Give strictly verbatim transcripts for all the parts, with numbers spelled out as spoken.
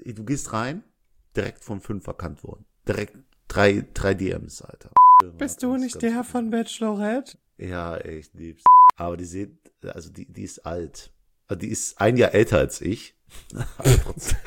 du gehst rein, direkt von fünf erkannt worden. Direkt drei, drei D Ms, Alter. Bist du nicht der von Bachelorette? Ja, ich lieb's. Aber die sieht, also die, die ist alt. Also die ist ein Jahr älter als ich. Aber trotzdem.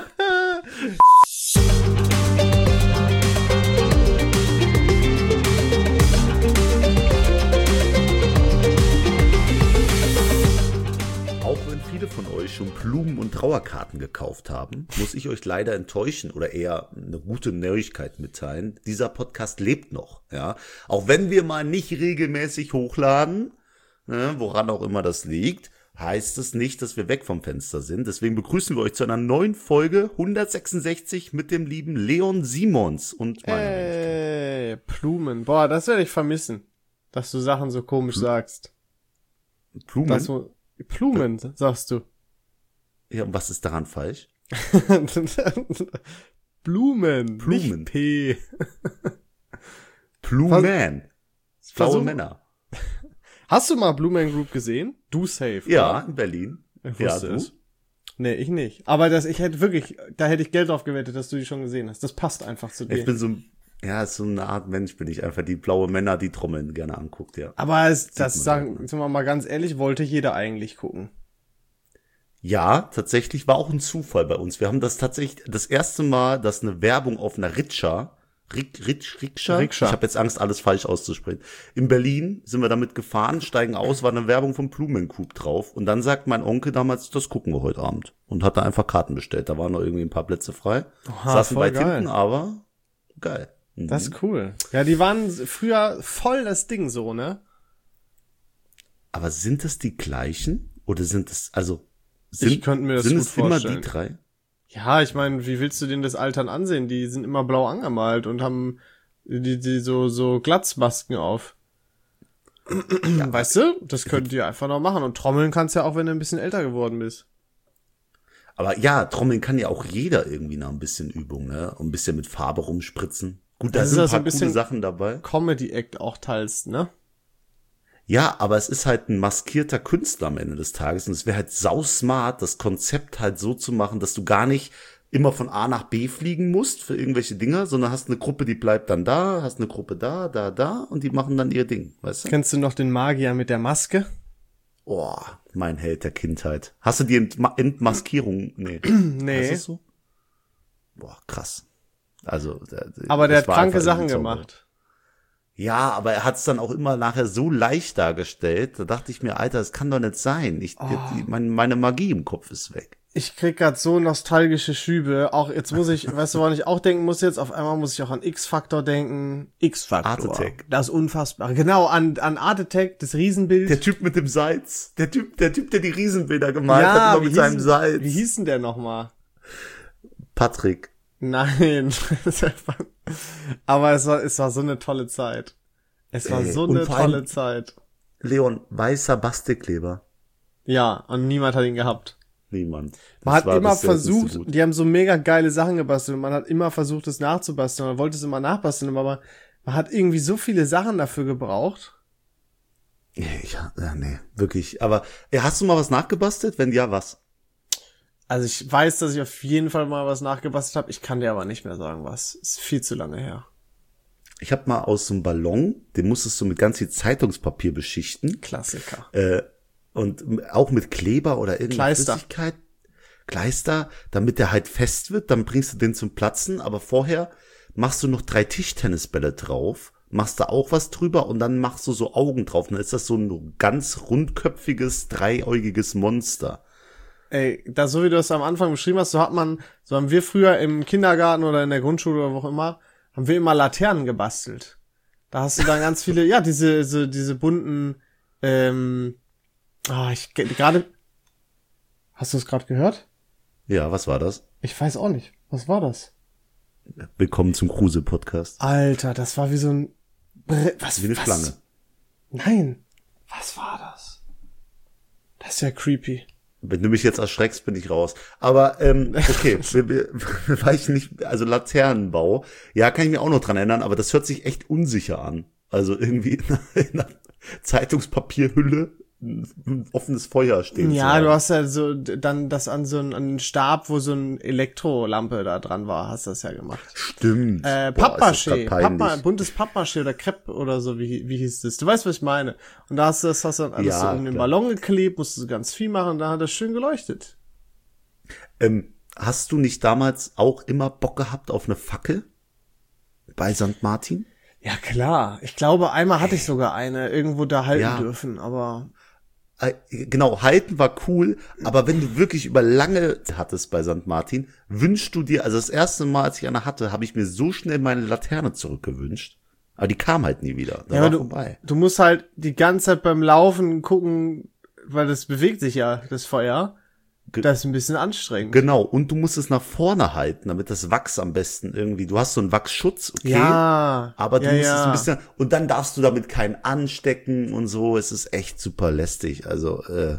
Auch wenn viele von euch schon Blumen- und Trauerkarten gekauft haben, muss ich euch leider enttäuschen oder eher eine gute Neuigkeit mitteilen. Dieser Podcast lebt noch, ja. Auch wenn wir mal nicht regelmäßig hochladen, ne, woran auch immer das liegt, heißt es nicht, dass wir weg vom Fenster sind. Deswegen begrüßen wir euch zu einer neuen Folge hundertsechsundsechzig mit dem lieben Leon Simons und meiner Ey, Blumen. Boah, das werde ich vermissen, dass du Sachen so komisch Bl- sagst. Blumen? Dass du, Blumen, sagst du. Ja, und was ist daran falsch? Blumen, Blumen. nicht P. Blumen. Blaue Versuch- Männer. Hast du mal Blue Man Group gesehen? Du safe. Ja, oder? in Berlin. Ich Ja, wusste du? es. Nee, ich nicht. Aber das, ich hätte wirklich, da hätte ich Geld drauf gewettet, dass du die schon gesehen hast. Das passt einfach zu dir. Ich bin so, ja, so eine Art Mensch bin ich einfach, die blaue Männer, die Trommeln gerne anguckt, ja. Aber es, das man sagen, ja. sind wir mal ganz ehrlich, wollte jeder eigentlich gucken. Ja, tatsächlich war auch ein Zufall bei uns. Wir haben das tatsächlich das erste Mal, dass eine Werbung auf einer Rikscha, Rik, Rik, Rikscha? Rikscha. Ich habe jetzt Angst, alles falsch auszusprechen. In Berlin sind wir damit gefahren, steigen aus, war eine Werbung vom Blumencoup drauf. Und dann sagt mein Onkel damals, das gucken wir heute Abend. Und hat da einfach Karten bestellt. Da waren noch irgendwie ein paar Plätze frei. Oha, Saßen voll weit geil. hinten, aber geil. Mhm. Das ist cool. Ja, die waren früher voll das Ding so, ne? Aber sind das die gleichen? Oder sind es, also, sind, Ich könnte mir das sind gut es immer vorstellen. die drei? Ja, ich meine, wie willst du denen das Altern ansehen? Die sind immer blau angemalt und haben die, die so, so Glatzmasken auf. Ja, Weißt du? Das könnt ihr einfach noch machen. Und trommeln kannst ja auch, wenn du ein bisschen älter geworden bist. Aber ja, Trommeln kann ja auch jeder irgendwie nach ein bisschen Übung, ne? Und ein bisschen mit Farbe rumspritzen. Gut, da Das ist sind ein also paar ein bisschen coole Sachen dabei. Comedy-Act auch teils, ne? Ja, aber es ist halt ein maskierter Künstler am Ende des Tages. Und es wäre halt sausmart, das Konzept halt so zu machen, dass du gar nicht immer von A nach B fliegen musst für irgendwelche Dinger, sondern hast eine Gruppe, die bleibt dann da, hast eine Gruppe da, da, da und die machen dann ihr Ding, weißt du? Kennst du noch den Magier mit der Maske? Oh, mein Held der Kindheit. Hast du die Entma- Entmaskierung? Nee. Nee. Heißt das so? Boah, krass. Also, der, Aber der das hat war kranke einfach Sachen irgendwie Zauber. gemacht. Ja, aber er hat es dann auch immer nachher so leicht dargestellt. Da dachte ich mir, Alter, das kann doch nicht sein. Ich, Oh. die, mein, meine Magie im Kopf ist weg. Ich krieg grad so nostalgische Schübe. Auch jetzt muss ich, weißt du, woran ich auch denken muss jetzt? Auf einmal muss ich auch an X-Factor denken. X-Factor. Art Attack. Das Unfassbare. Genau, an, an Art Attack, das Riesenbild. Der Typ mit dem Salz. Der Typ, der Typ, der die Riesenbilder gemalt hat, immer wie mit seinem hieß- Salz. Wie hieß denn der nochmal? Patrick. Nein. Aber es war, es war so eine tolle Zeit. Es war Ey, so und eine vor allem- tolle Zeit. Leon, weißer Bastikkleber. Ja, und niemand hat ihn gehabt. Niemand. Man Das hat war immer das seltenste versucht, Gut. die haben so mega geile Sachen gebastelt und man hat immer versucht, es nachzubasteln. Man wollte es immer nachbasteln, aber man hat irgendwie so viele Sachen dafür gebraucht. Ja, ja, nee, wirklich. Aber ey, hast du mal was nachgebastelt? Wenn ja, was? Also ich weiß, dass ich auf jeden Fall mal was nachgebastelt habe. Ich kann dir aber nicht mehr sagen, was. Ist viel zu lange her. Ich habe mal aus so einem Ballon, den musstest du mit ganz viel Zeitungspapier beschichten. Klassiker. Äh, und auch mit Kleber oder irgendeiner Kleister. Flüssigkeit. Kleister, damit der halt fest wird. Dann bringst du den zum Platzen. Aber vorher machst du noch drei Tischtennisbälle drauf. Machst da auch was drüber und dann machst du so Augen drauf. Und dann ist das so ein ganz rundköpfiges, dreiäugiges Monster. Ey, da so wie du es am Anfang beschrieben hast, so hat man, so haben wir früher im Kindergarten oder in der Grundschule oder wo auch immer, haben wir immer Laternen gebastelt. Da hast du dann ganz viele, ja, diese, diese, diese bunten, ähm, ah, ich, gerade, hast du es gerade gehört? Ja, was war das? Ich weiß auch nicht. Was war das? Willkommen zum Kruse-Podcast. Alter, das war wie so ein, Bre- was, Wie eine was? Schlange. Nein. Was war das? Das ist ja creepy. Wenn du mich jetzt erschreckst, bin ich raus. Aber ähm, okay, wir, wir, wir weichen nicht, also Laternenbau, ja, kann ich mir auch noch dran erinnern, aber das hört sich echt unsicher an. Also irgendwie in einer Zeitungspapierhülle ein offenes Feuer stehen zu Ja, haben. du hast ja so dann das an so einen, an einen Stab, wo so ein Elektrolampe da dran war, hast das ja gemacht. Stimmt. Äh, Boah, ist das Pappmaché, grad peinlich. Pappma, buntes Pappmaché oder Crepe oder so, wie, wie hieß das? Du weißt, was ich meine. Und da hast du das hast du dann alles Ja, so in den klar. Ballon geklebt, musst du ganz viel machen, und da hat das schön geleuchtet. Ähm, hast du nicht damals auch immer Bock gehabt auf eine Fackel? Bei Sankt Martin? Ja, klar. Ich glaube, einmal hatte ich sogar eine irgendwo da halten Ja. dürfen, aber Äh, Genau, halten war cool, aber wenn du wirklich über lange hattest bei Sankt Martin, wünschst du dir, also das erste Mal, als ich eine hatte, habe ich mir so schnell meine Laterne zurückgewünscht. Aber die kam halt nie wieder. Da ja, war aber du, vorbei. du musst halt die ganze Zeit beim Laufen gucken, weil das bewegt sich ja, das Feuer. Ge- Das ist ein bisschen anstrengend. Genau, und du musst es nach vorne halten, damit das Wachs am besten irgendwie, du hast so einen Wachsschutz, okay, Ja, aber du ja, musst ja. es ein bisschen, und dann darfst du damit keinen anstecken und so, es ist echt super lästig, also, äh,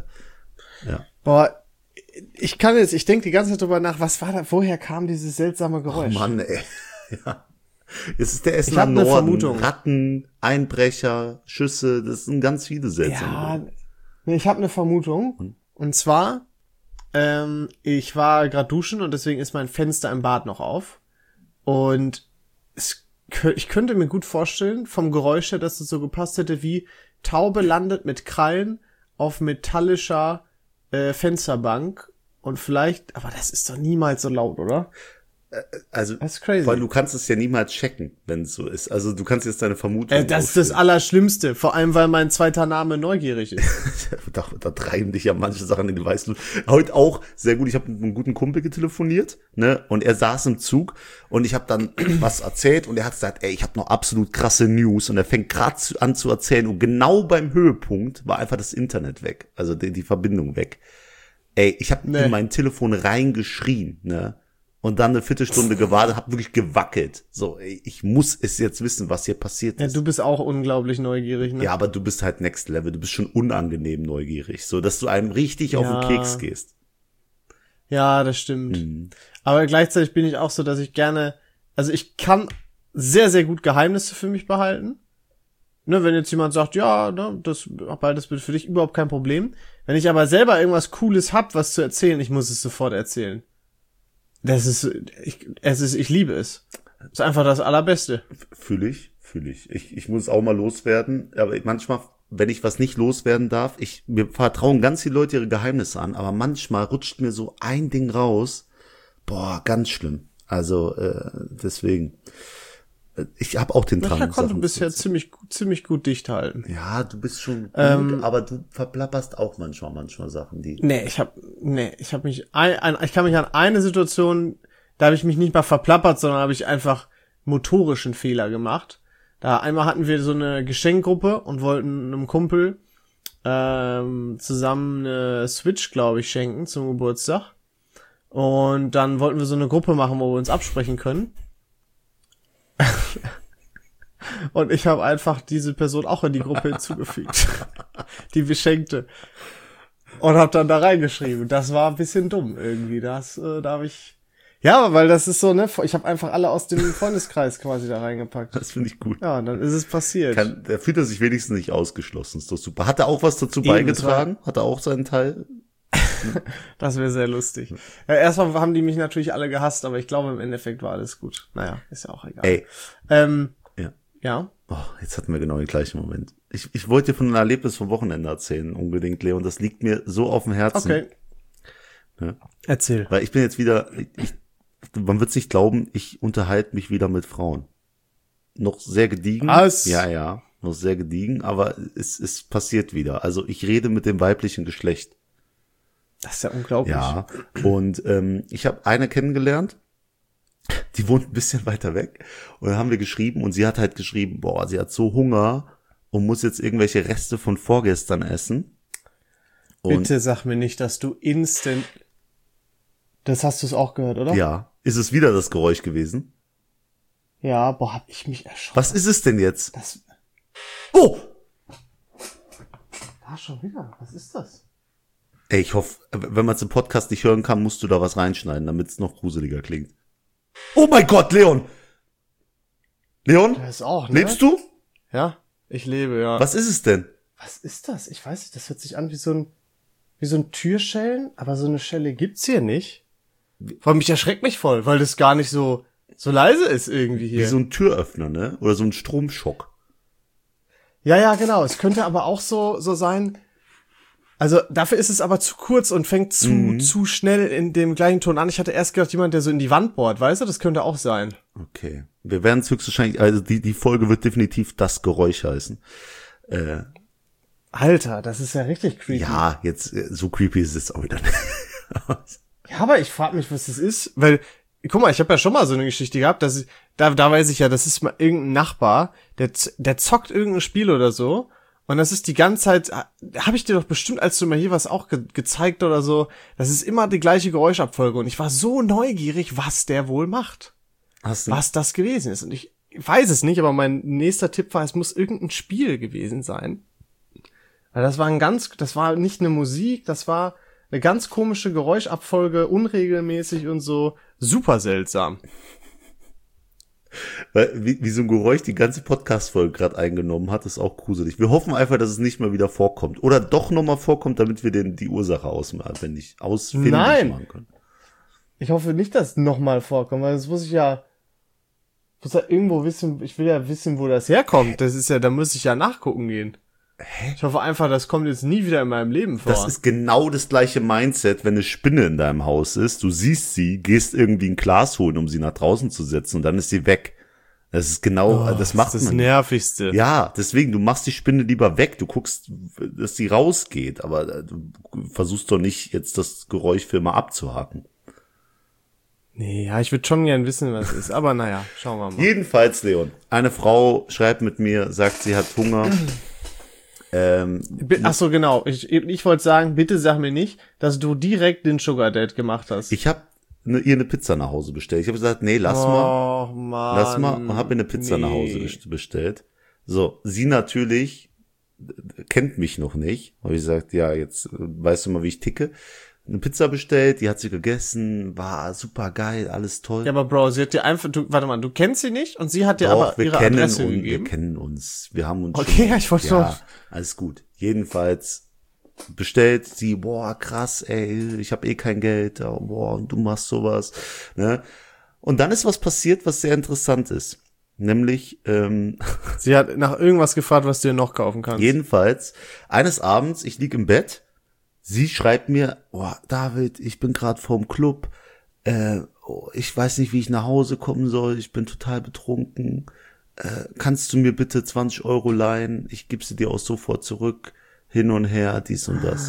Boah, ich kann jetzt, ich denke die ganze Zeit drüber nach, was war da, woher kam dieses seltsame oh Geräusch? Mann, ey, ja. Es ist der Ich Essener hab ne Norden, Vermutung. Ratten, Einbrecher, Schüsse, das sind ganz viele seltsame Ja, Dinge. nee, ich habe eine Vermutung. Und zwar, ähm, ich war gerade duschen und deswegen ist mein Fenster im Bad noch auf. Und es, kö- ich könnte mir gut vorstellen, vom Geräusch her, dass es so gepasst hätte, wie Taube landet mit Krallen auf metallischer äh, Fensterbank. Und vielleicht, aber das ist doch niemals so laut, oder? Also, Das ist crazy. weil du kannst es ja niemals checken, wenn es so ist. Also du kannst jetzt deine Vermutung Äh, das ist das aufstellen. Allerschlimmste. Vor allem, weil mein zweiter Name neugierig ist. Da, da treiben dich ja manche Sachen in die Weißluft. Heute auch sehr gut. Ich habe mit einem guten Kumpel getelefoniert, ne? Und er saß im Zug und ich habe dann was erzählt und er hat gesagt, ey, ich habe noch absolut krasse News. Und er fängt gerade an zu erzählen und genau beim Höhepunkt war einfach das Internet weg, also die, die Verbindung weg. Ey, ich habe Nee. in mein Telefon reingeschrien, ne? Und dann eine Viertelstunde gewartet, hab wirklich gewackelt. So, ey, ich muss es jetzt wissen, was hier passiert Ja, ist. du bist auch unglaublich neugierig, ne? Ja, aber du bist halt Next Level. Du bist schon unangenehm neugierig, so dass du einem richtig auf Ja. den Keks gehst. Ja, das stimmt. Mhm. Aber gleichzeitig bin ich auch so, dass ich gerne, also ich kann sehr, sehr gut Geheimnisse für mich behalten. Ne, wenn jetzt jemand sagt, ja, ne, das, behalt das bitte für dich, überhaupt kein Problem. Wenn ich aber selber irgendwas Cooles hab, was zu erzählen, ich muss es sofort erzählen. Das ist, ich, es ist, ich liebe es. Das ist einfach das Allerbeste. Fühle ich, fühle ich. ich. Ich muss auch mal loswerden. Aber manchmal, wenn ich was nicht loswerden darf, ich, mir vertrauen ganz viele Leute ihre Geheimnisse an, aber manchmal rutscht mir so ein Ding raus. Boah, ganz schlimm. Also, äh, deswegen. Ich habe auch den Ich Drang. konnte Sachen bisher zu- ziemlich, gut- ziemlich gut dicht halten. Ja, du bist schon gut, Ähm, aber du verplapperst auch manchmal, manchmal Sachen, die. Nee, ich hab, nee, ich hab mich, ein, ein, ich kann mich an eine Situation, da habe ich mich nicht mal verplappert, sondern habe ich einfach motorischen Fehler gemacht. Da einmal hatten wir so eine Geschenkgruppe und wollten einem Kumpel ähm, zusammen eine Switch, glaube ich, schenken zum Geburtstag. Und dann wollten wir so eine Gruppe machen, wo wir uns absprechen können. Und ich habe einfach diese Person auch in die Gruppe hinzugefügt. Die Beschenkte. Und hab dann da reingeschrieben. Das war ein bisschen dumm irgendwie. Das, äh, da habe ich... Ja, weil das ist so, ne? Ich habe einfach alle aus dem Freundeskreis quasi da reingepackt. Das finde ich gut. Ja, und dann ist es passiert. Kann, da fühlt er sich wenigstens nicht ausgeschlossen. Ist doch super. Hat er auch was dazu Eben, beigetragen? Hat er auch seinen Teil? Das wäre sehr lustig. Ja, erstmal haben die mich natürlich alle gehasst, aber ich glaube, im Endeffekt war alles gut. Naja, ist ja auch egal. Ey. Ähm, Ja. ja. Oh, jetzt hatten wir genau den gleichen Moment. Ich, ich wollte dir von einem Erlebnis vom Wochenende erzählen, unbedingt, Leon. Das liegt mir so auf dem Herzen. Okay. Ja. Erzähl. Weil ich bin jetzt wieder, ich, man wird's nicht glauben, ich unterhalte mich wieder mit Frauen. Noch sehr gediegen. Was? Ja, ja, noch sehr gediegen, aber es, es passiert wieder. Also ich rede mit dem weiblichen Geschlecht. Das ist ja unglaublich. Ja, und ähm, ich habe eine kennengelernt, die wohnt ein bisschen weiter weg. Und dann haben wir geschrieben und sie hat halt geschrieben, boah, sie hat so Hunger und muss jetzt irgendwelche Reste von vorgestern essen. Und Bitte sag mir nicht, dass du instant... Das hast du es auch gehört, oder? ja, ist es wieder das Geräusch gewesen? Ja, boah, hab ich mich erschrocken. Was ist es denn jetzt? Das... Oh! Ah, schon wieder. Was ist das? Ey, ich hoffe, wenn man es im Podcast nicht hören kann, musst du da was reinschneiden, damit es noch gruseliger klingt. Oh mein Gott, Leon! Leon? Das ist auch, ne? Lebst du? Ja, ich lebe, ja. Was ist es denn? Was ist das? Ich weiß nicht, das hört sich an wie so ein, wie so ein Türschellen, aber so eine Schelle gibt's hier nicht. Vor allem, mich erschreckt mich voll, weil das gar nicht so, so leise ist irgendwie hier. Wie so ein Türöffner, ne? Oder so ein Stromschock. Ja, ja, genau. Es könnte aber auch so, so sein. Also, dafür ist es aber zu kurz und fängt zu, mhm. zu schnell in dem gleichen Ton an. Ich hatte erst gedacht, jemand, der so in die Wand bohrt, weißt du? Das könnte auch sein. Okay. Wir werden es höchstwahrscheinlich, also die, die Folge wird definitiv das Geräusch heißen. Äh, Alter, das ist ja richtig creepy. Ja, jetzt, so creepy ist es auch wieder nicht. Ja, aber ich frage mich, was das ist, weil, guck mal, ich habe ja schon mal so eine Geschichte gehabt, dass ich, da, da weiß ich ja, das ist mal irgendein Nachbar, der, der zockt irgendein Spiel oder so, und das ist die ganze Zeit, habe ich dir doch bestimmt, als du mal hier was auch ge- gezeigt oder so, das ist immer die gleiche Geräuschabfolge, und ich war so neugierig, was der wohl macht. Hast du? Was das gewesen ist, und ich weiß es nicht, aber mein nächster Tipp war, es muss irgendein Spiel gewesen sein. Weil das war ein ganz, das war nicht eine Musik, das war eine ganz komische Geräuschabfolge, unregelmäßig und so, super seltsam. Weil, wie, wie so ein Geräusch die ganze Podcast-Folge gerade eingenommen hat, ist auch gruselig. Wir hoffen einfach, dass es nicht mehr wieder vorkommt. Oder doch nochmal vorkommt, damit wir den, die Ursache auswendig, ausfindig Nein. machen können. Ich hoffe nicht, dass es nochmal vorkommt, weil das muss ich ja, muss ja irgendwo wissen, ich will ja wissen, wo das herkommt. Das ist ja, da muss ich ja nachgucken gehen. Hä? Ich hoffe einfach, das kommt jetzt nie wieder in meinem Leben vor. Das ist genau das gleiche Mindset, wenn eine Spinne in deinem Haus ist. Du siehst sie, gehst irgendwie ein Glas holen, um sie nach draußen zu setzen, und dann ist sie weg. Das ist genau, oh, das macht das ist man. Das Nervigste. Ja, deswegen, du machst die Spinne lieber weg. Du guckst, dass sie rausgeht, aber du versuchst doch nicht, jetzt das Geräusch für immer abzuhaken. Nee, ja, ich würde schon gern wissen, was es ist, aber naja, schauen wir mal. Jedenfalls, Leon, eine Frau schreibt mit mir, sagt, sie hat Hunger. ähm, Ach so, genau. Ich, ich wollte sagen, bitte sag mir nicht, dass du direkt den Sugar Date gemacht hast. Ich habe ne, ihr eine Pizza nach Hause bestellt. Ich habe gesagt, nee, lass oh, mal. Mann, lass mal und habe ihr eine Pizza nee. nach Hause bestellt. So, sie natürlich kennt mich noch nicht. Habe ich gesagt, ja, jetzt weißt du mal, wie ich ticke. Eine Pizza bestellt, die hat sie gegessen, war super geil, alles toll. Ja, aber Bro, sie hat dir einfach, du, warte mal, du kennst sie nicht und sie hat dir Doch, aber wir ihre kennen Adresse uns, gegeben? Wir kennen uns, wir haben uns Okay, schon, ja, ich wollte ja, doch. alles gut. Jedenfalls bestellt sie, boah, krass, ey, ich habe eh kein Geld, oh, boah, und du machst sowas, ne? Und dann ist was passiert, was sehr interessant ist. Nämlich, ähm, sie hat nach irgendwas gefragt, was du dir noch kaufen kannst. Jedenfalls, eines Abends, ich lieg im Bett, sie schreibt mir, oh, David, ich bin gerade vorm Club, äh, oh, ich weiß nicht, wie ich nach Hause kommen soll, ich bin total betrunken, äh, kannst du mir bitte zwanzig Euro leihen, ich gebe sie dir auch sofort zurück, hin und her, dies und das.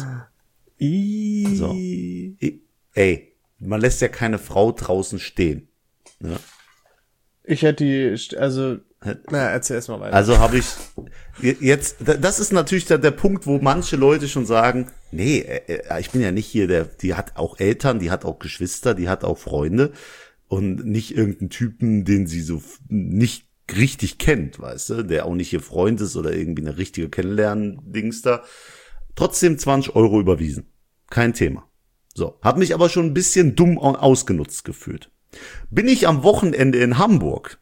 I- So. I- Ey, man lässt ja keine Frau draußen stehen. Ne? Ich hätte die, also, naja, erzähl erst mal weiter. Also habe ich jetzt, das ist natürlich der, der Punkt, wo manche Leute schon sagen, nee, äh, ich bin ja nicht hier, der, die hat auch Eltern, die hat auch Geschwister, die hat auch Freunde und nicht irgendeinen Typen, den sie so nicht richtig kennt, weißt du, der auch nicht ihr Freund ist oder irgendwie eine richtige Kennenlernen-Dings da. Trotzdem zwanzig Euro überwiesen. Kein Thema. So, hab mich aber schon ein bisschen dumm ausgenutzt gefühlt. Bin ich am Wochenende in Hamburg.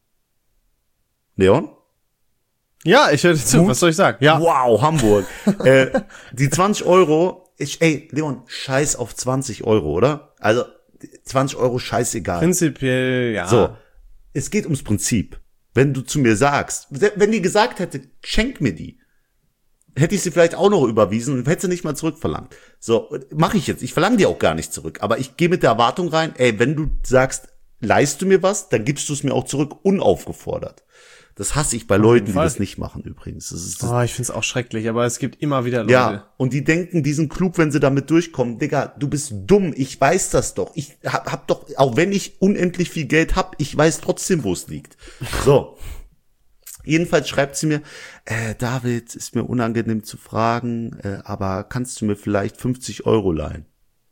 Leon? Ja, ich höre zu, was soll ich sagen? Ja. Wow, Hamburg. äh, die zwanzig Euro, ich, ey, Leon, scheiß auf zwanzig Euro, oder? Also, zwanzig Euro scheißegal. Prinzipiell, ja. So, es geht ums Prinzip. Wenn du zu mir sagst, wenn die gesagt hätte, schenk mir die, hätte ich sie vielleicht auch noch überwiesen und hätte sie nicht mal zurückverlangt. So, mache ich jetzt. Ich verlange die auch gar nicht zurück. Aber ich gehe mit der Erwartung rein, ey, wenn du sagst, leist du mir was, dann gibst du es mir auch zurück, unaufgefordert. Das hasse ich bei Leuten, die das nicht machen übrigens. Das ist das oh, ich find's auch schrecklich, aber es gibt immer wieder Leute. Ja, und die denken, die sind klug, wenn sie damit durchkommen. Digga, du bist dumm, ich weiß das doch. Ich hab, hab doch, auch wenn ich unendlich viel Geld hab, ich weiß trotzdem, wo es liegt. So. Jedenfalls schreibt sie mir, äh, David, ist mir unangenehm zu fragen, äh, aber kannst du mir vielleicht fünfzig Euro leihen?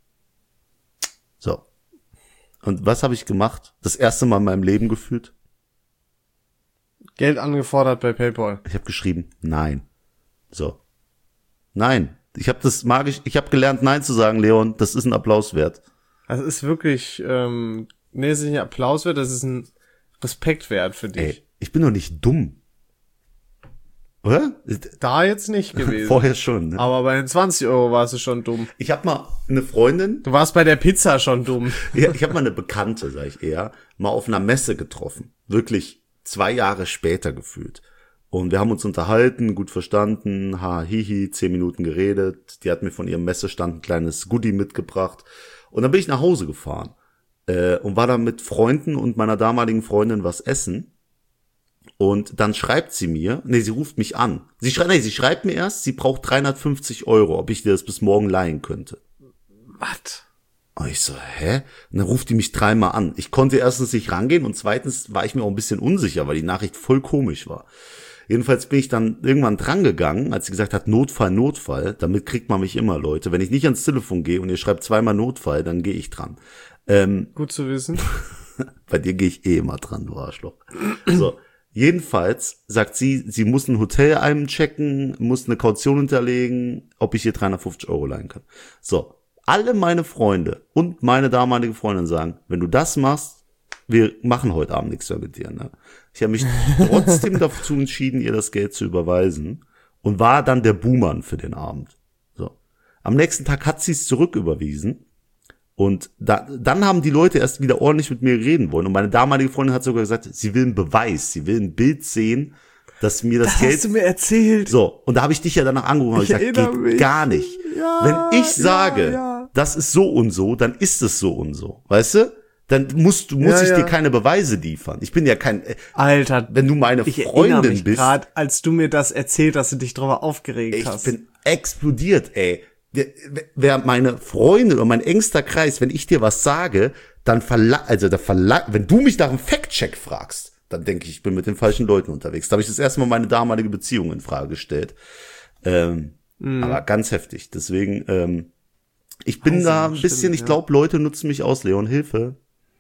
So. Und was habe ich gemacht? Das erste Mal in meinem Leben gefühlt? Geld angefordert bei PayPal. Ich habe geschrieben, nein. So. Nein. Ich habe das magisch, ich habe gelernt, nein zu sagen, Leon, das ist ein Applaus wert. Das ist wirklich, ähm, nee, es ist nicht ein Applaus wert, das ist ein Respekt wert für dich. Ey, ich bin doch nicht dumm. Oder? Da jetzt nicht gewesen. Vorher schon, ne? Aber bei den zwanzig Euro warst du schon dumm. Ich habe mal eine Freundin. Du warst bei der Pizza schon dumm. Ja, ich habe mal eine Bekannte, sag ich eher, mal auf einer Messe getroffen. Wirklich zwei Jahre später gefühlt. Und wir haben uns unterhalten, gut verstanden, ha, hihi, zehn Minuten geredet. Die hat mir von ihrem Messestand ein kleines Goodie mitgebracht. Und dann bin ich nach Hause gefahren äh, und war dann mit Freunden und meiner damaligen Freundin was essen. Und dann schreibt sie mir, nee, sie ruft mich an. Sie schreibt, nee, sie schreibt mir erst, sie braucht dreihundertfünfzig Euro, ob ich dir das bis morgen leihen könnte. Was? Und ich so, hä? Und dann ruft die mich dreimal an. Ich konnte erstens nicht rangehen und zweitens war ich mir auch ein bisschen unsicher, weil die Nachricht voll komisch war. Jedenfalls bin ich dann irgendwann drangegangen, als sie gesagt hat, Notfall, Notfall. Damit kriegt man mich immer, Leute. Wenn ich nicht ans Telefon gehe und ihr schreibt zweimal Notfall, dann gehe ich dran. Ähm, Gut zu wissen. Bei dir gehe ich eh immer dran, du Arschloch. So. Jedenfalls sagt sie, sie muss ein Hotel einchecken, muss eine Kaution hinterlegen, ob ich ihr dreihundertfünfzig Euro leihen kann. So, alle meine Freunde und meine damalige Freundin sagen, wenn du das machst, wir machen heute Abend nichts mehr mit dir. Ne? Ich habe mich trotzdem dazu entschieden, ihr das Geld zu überweisen und war dann der Buhmann für den Abend. So, am nächsten Tag hat sie es zurücküberwiesen. Und da, dann haben die Leute erst wieder ordentlich mit mir reden wollen. Und meine damalige Freundin hat sogar gesagt, sie will einen Beweis, sie will ein Bild sehen, dass mir das, das Geld... Das hast du mir erzählt. So, und da habe ich dich ja danach angerufen und ich gesagt, geht mich. gar nicht. Ja, wenn ich sage, ja, ja. das ist so und so, dann ist es so und so. Weißt du? Dann musst du, muss ja, ich ja. dir keine Beweise liefern. Ich bin ja kein... Alter, wenn du meine ich Freundin mich bist... gerade, als du mir das erzählt hast, dass du dich drüber aufgeregt ich hast. Ich bin explodiert, ey. Wer meine Freunde oder mein engster Kreis, wenn ich dir was sage, dann verla, also da verla, wenn du mich nach einem Fact-Check fragst, dann denke ich, ich bin mit den falschen Leuten unterwegs. Da habe ich das erste Mal meine damalige Beziehung in Frage gestellt. Ähm, mm. Aber ganz heftig. Deswegen, ähm, ich bin also, da ein bisschen, stimmt, ich glaube, ja. Leute nutzen mich aus, Leon, Hilfe.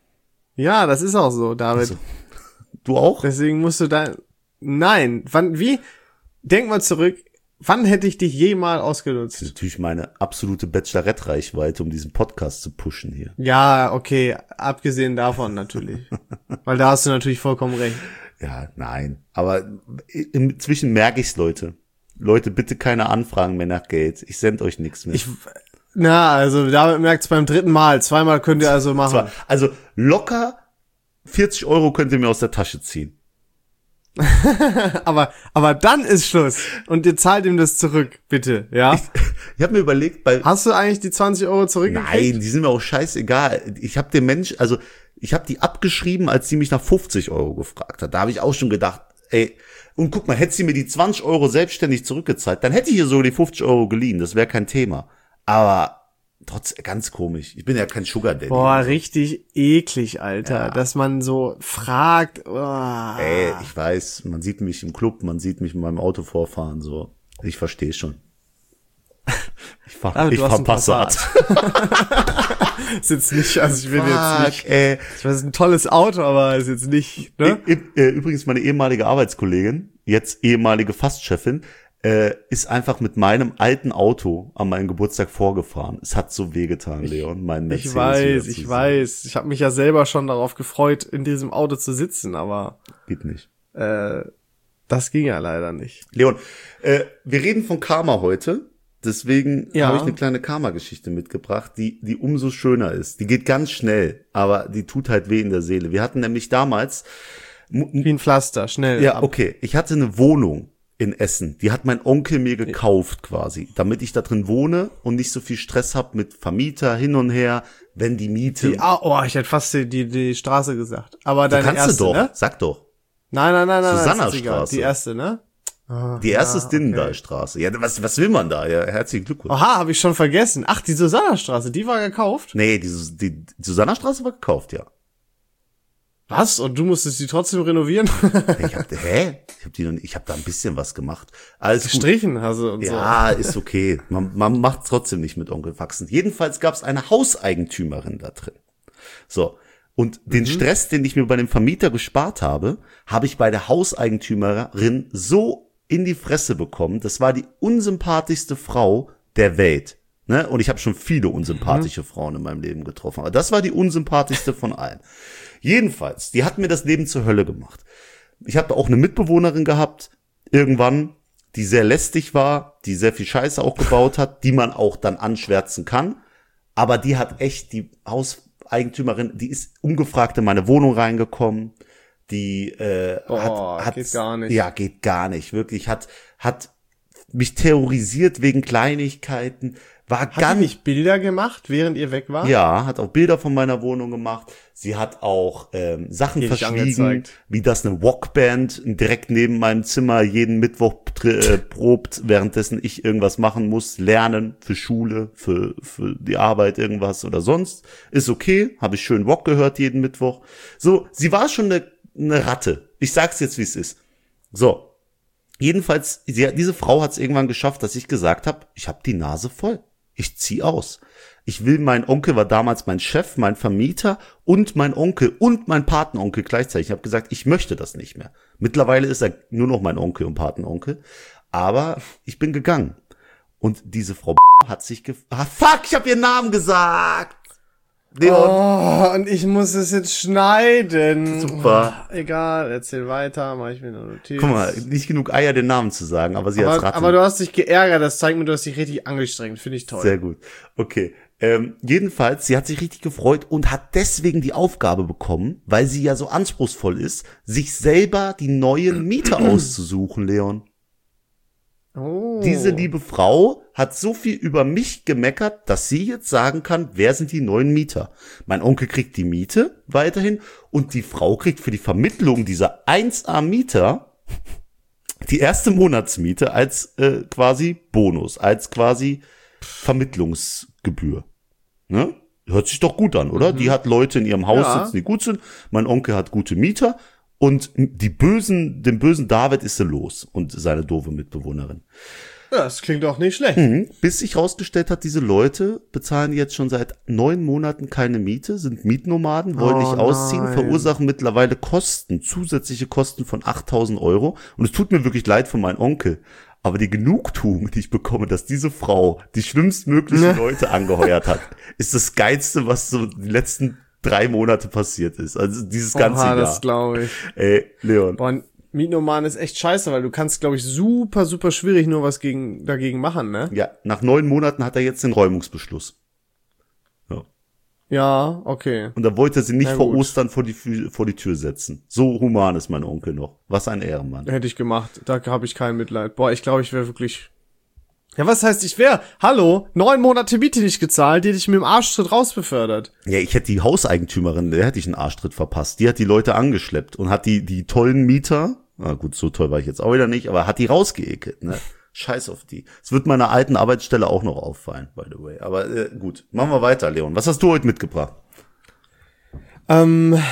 Ja, das ist auch so, David. Also, du auch? Deswegen musst du da, nein, wann, wie? Denk mal zurück. Wann hätte ich dich jemals ausgenutzt? Das ist natürlich meine absolute Bachelorette-Reichweite, um diesen Podcast zu pushen hier. Ja, okay, abgesehen davon natürlich. Weil da hast du natürlich vollkommen recht. Ja, nein. Aber inzwischen merke ich's, Leute. Leute, bitte keine Anfragen mehr nach Geld. Ich sende euch nichts mehr. Ich, na, also David merkt's beim dritten Mal. Zweimal könnt ihr also machen. Zwar, also locker vierzig Euro könnt ihr mir aus der Tasche ziehen. aber aber dann ist Schluss und ihr zahlt ihm das zurück, bitte, ja? Ich, ich habe mir überlegt, bei hast du eigentlich die zwanzig Euro zurückgekriegt? Nein, die sind mir auch scheißegal. Ich habe den Mensch, also ich habe die abgeschrieben, als sie mich nach fünfzig Euro gefragt hat. Da habe ich auch schon gedacht, ey, und guck mal, hätte sie mir die zwanzig Euro selbstständig zurückgezahlt, dann hätte ich ihr sogar die fünfzig Euro geliehen, das wäre kein Thema. Aber trotz, ganz komisch. Ich bin ja kein Sugar Daddy. Boah, richtig eklig, Alter. Ja. Dass man so fragt. Oh. Ey, ich weiß, man sieht mich im Club, man sieht mich in meinem Auto vorfahren, so. Ich verstehe schon. Ich fahr, Aber ich fahr Passat. Ist jetzt nicht, also ich will Fuck, jetzt nicht. Ey. Ich weiß, ist ein tolles Auto, aber ist jetzt nicht, ne? Übrigens meine ehemalige Arbeitskollegin, jetzt ehemalige Fastchefin, Äh, ist einfach mit meinem alten Auto an meinem Geburtstag vorgefahren. Es hat so wehgetan, Leon. Mein Mercedes ich weiß, ich weiß. Ich habe mich ja selber schon darauf gefreut, in diesem Auto zu sitzen, aber geht nicht. Äh, das ging ja leider nicht. Leon, äh, wir reden von Karma heute. Deswegen ja. habe ich eine kleine Karma-Geschichte mitgebracht, die die umso schöner ist. Die geht ganz schnell, aber die tut halt weh in der Seele. Wir hatten nämlich damals wie ein Pflaster, schnell. Ja, okay. Ich hatte eine Wohnung in Essen. Die hat mein Onkel mir gekauft quasi, damit ich da drin wohne und nicht so viel Stress hab mit Vermieter hin und her, wenn die Miete... Die, oh, ich hätte fast die, die, die Straße gesagt. Aber deine kannst erste, du doch, ne? sag doch. Nein, nein, nein, nein. Susanna-Straße. Die erste, ne? Oh, die erste ja, ist Dinnendahlstraße. Okay. Ja, was, was will man da? Ja, herzlichen Glückwunsch. Aha, habe ich schon vergessen. Ach, die Susanna-Straße, die war gekauft? Nee, die, die, die Susanna-Straße war gekauft, ja. Was? Und du musstest die trotzdem renovieren? Ich hab, hä? Ich hab die noch nicht, ich hab da ein bisschen was gemacht. Alles gestrichen also und ja, so. Ja, ist okay. Man, man macht trotzdem nicht mit Onkel Faxen. Jedenfalls gab es eine Hauseigentümerin da drin. So. Und den mhm. Stress, den ich mir bei dem Vermieter gespart habe, habe ich bei der Hauseigentümerin so in die Fresse bekommen. Das war die unsympathischste Frau der Welt. Ne? Und ich habe schon viele unsympathische mhm. Frauen in meinem Leben getroffen. Aber das war die unsympathischste von allen. Jedenfalls, die hat mir das Leben zur Hölle gemacht. Ich habe auch eine Mitbewohnerin gehabt, irgendwann, die sehr lästig war, die sehr viel Scheiße auch gebaut hat, die man auch dann anschwärzen kann. Aber die hat echt, die Hauseigentümerin, die ist ungefragt in meine Wohnung reingekommen. Die äh, Boah, hat, hat geht gar nicht. Ja, geht gar nicht. Wirklich, hat hat mich terrorisiert wegen Kleinigkeiten. War Hat ganz die nicht Bilder gemacht, während ihr weg wart? Ja, hat auch Bilder von meiner Wohnung gemacht. Sie hat auch ähm, Sachen Die dich verschwiegen, angezeigt. wie das eine Walkband direkt neben meinem Zimmer jeden Mittwoch äh, probt, währenddessen ich irgendwas machen muss, lernen für Schule, für für die Arbeit, irgendwas oder sonst. Ist okay, habe ich schön Walk gehört jeden Mittwoch. So, sie war schon eine, eine Ratte. Ich sag's jetzt, wie es ist. So, jedenfalls, sie, diese Frau hat es irgendwann geschafft, dass ich gesagt habe, ich habe die Nase voll. Ich zieh aus. Ich will, mein Onkel war damals mein Chef, mein Vermieter und mein Onkel und mein Patenonkel gleichzeitig. Ich habe gesagt, ich möchte das nicht mehr. Mittlerweile ist er nur noch mein Onkel und Patenonkel. Aber ich bin gegangen. Und diese Frau hat sich gef... Ah, fuck, ich habe ihren Namen gesagt. Leon. Oh, und ich muss es jetzt schneiden. Super. Oh, egal, erzähl weiter, mach ich mir eine Notiz. Guck mal, nicht genug Eier, den Namen zu sagen, aber sie als aber, Ratte. aber du hast dich geärgert, das zeigt mir, du hast dich richtig angestrengt. Finde ich toll. Sehr gut. Okay. Ähm, jedenfalls, sie hat sich richtig gefreut und hat deswegen die Aufgabe bekommen, weil sie ja so anspruchsvoll ist, sich selber die neuen Mieter auszusuchen, Leon. Oh. Diese liebe Frau hat so viel über mich gemeckert, dass sie jetzt sagen kann, wer sind die neuen Mieter. Mein Onkel kriegt die Miete weiterhin und die Frau kriegt für die Vermittlung dieser eins A Mieter die erste Monatsmiete als äh, quasi Bonus, als quasi Vermittlungsgebühr. Ne? Hört sich doch gut an, oder? Mhm. Die hat Leute in ihrem Haus Ja. sitzen, die gut sind. Mein Onkel hat gute Mieter. Und die bösen, den bösen David ist sie los und seine doofe Mitbewohnerin. Ja, das klingt auch nicht schlecht. Mhm. Bis sich rausgestellt hat, diese Leute bezahlen jetzt schon seit neun Monaten keine Miete, sind Mietnomaden, wollen Oh nicht ausziehen, nein. verursachen mittlerweile Kosten, zusätzliche Kosten von achttausend Euro. Und es tut mir wirklich leid für meinen Onkel. Aber die Genugtuung, die ich bekomme, dass diese Frau die schlimmstmöglichen Leute angeheuert hat, ist das Geilste, was so die letzten drei Monate passiert ist. Also dieses ganze Oha, Jahr. das glaube ich. Ey, Leon. Boah, ein Mietnomaden ist echt scheiße, weil du kannst, glaube ich, super, super schwierig nur was gegen, dagegen machen, ne? Ja, nach neun Monaten hat er jetzt den Räumungsbeschluss. Ja. Ja, okay. Und da wollte er sie nicht Na vor gut. Ostern vor die, Fü- vor die Tür setzen. So human ist mein Onkel noch. Was ein Ehrenmann. Hätte ich gemacht. Da habe ich kein Mitleid. Boah, ich glaube, ich wäre wirklich... Ja, was heißt, ich wäre? Hallo? Neun Monate Miete nicht gezahlt, die hätte ich mit dem Arschtritt rausbefördert. Ja, ich hätte die Hauseigentümerin, der hätte ich einen Arschtritt verpasst. Die hat die Leute angeschleppt und hat die, die tollen Mieter, na gut, so toll war ich jetzt auch wieder nicht, aber hat die rausgeekelt, ne? Scheiß auf die. Es wird meiner alten Arbeitsstelle auch noch auffallen, by the way. Aber äh, gut, machen wir weiter, Leon. Was hast du heute mitgebracht? Ähm,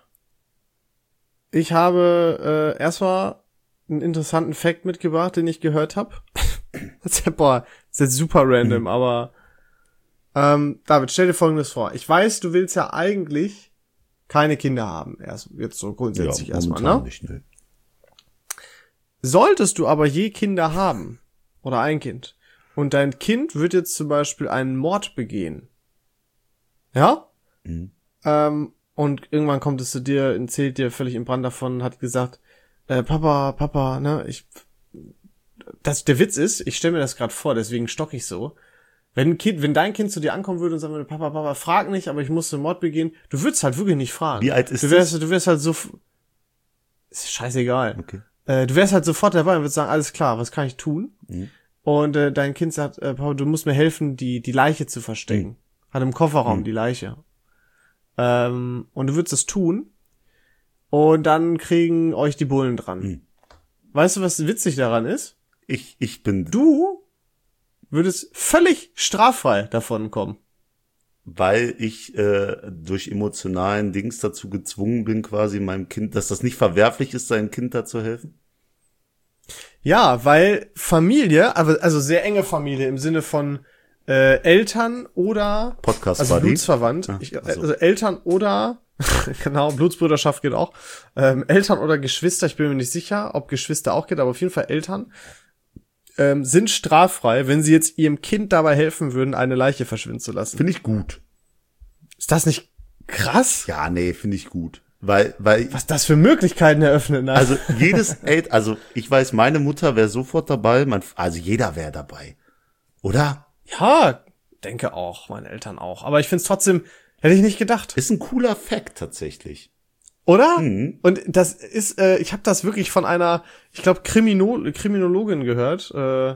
ich habe äh, erstmal einen interessanten Fact mitgebracht, den ich gehört habe. Das ist ja, boah, ist jetzt super random, mhm. aber ähm, David, stell dir Folgendes vor. Ich weiß, du willst ja eigentlich keine Kinder haben. Erst jetzt so grundsätzlich Ja, erstmal, momentan ne? nicht, ne? Solltest du aber je Kinder haben oder ein Kind und dein Kind wird jetzt zum Beispiel einen Mord begehen, ja? Mhm. Ähm, und irgendwann kommt es zu dir, erzählt dir völlig im Brand davon, hat gesagt, äh, Papa, Papa, ne, ich, das, der Witz ist, ich stelle mir das gerade vor, deswegen stock ich so, wenn ein Kind, wenn dein Kind zu dir ankommen würde und sagen würde, Papa, Papa, frag nicht, aber ich musste einen Mord begehen, du würdest halt wirklich nicht fragen. Wie alt ist du wärst, das? Du wärst halt so, ist scheißegal. Okay. Äh, du wärst halt sofort dabei und würdest sagen, alles klar, was kann ich tun? Mhm. Und äh, dein Kind sagt, äh, Papa, du musst mir helfen, die die Leiche zu verstecken. Mhm. Hat im Kofferraum Mhm. die Leiche. Ähm, und du würdest das tun und dann kriegen euch die Bullen dran. Mhm. Weißt du, was witzig daran ist? Ich, ich bin, Du würdest völlig straffrei davon kommen. weil ich äh, durch emotionalen Dings dazu gezwungen bin, quasi meinem Kind, dass das nicht verwerflich ist, seinem Kind da zu helfen. Ja, weil Familie, aber also sehr enge Familie im Sinne von äh, Eltern oder Podcast also Buddy. Blutsverwandt, Ja, ich, also. also Eltern oder genau, Blutsbrüderschaft geht auch. Ähm, Eltern oder Geschwister, ich bin mir nicht sicher, ob Geschwister auch geht, aber auf jeden Fall Eltern ähm, sind straffrei, wenn sie jetzt ihrem Kind dabei helfen würden, eine Leiche verschwinden zu lassen. Finde ich gut. Ist das nicht krass? Ja, nee, finde ich gut. Weil, weil. Was das für Möglichkeiten eröffnet, ne? Also jedes, El- also ich weiß, meine Mutter wäre sofort dabei, mein, also jeder wäre dabei. Oder? Ja, denke auch, meine Eltern auch. Aber ich find's trotzdem, hätte ich nicht gedacht. Ist ein cooler Fact tatsächlich. Oder? Mhm. Und das ist, äh, ich habe das wirklich von einer, ich glaube, Kriminol Kriminologin gehört, äh,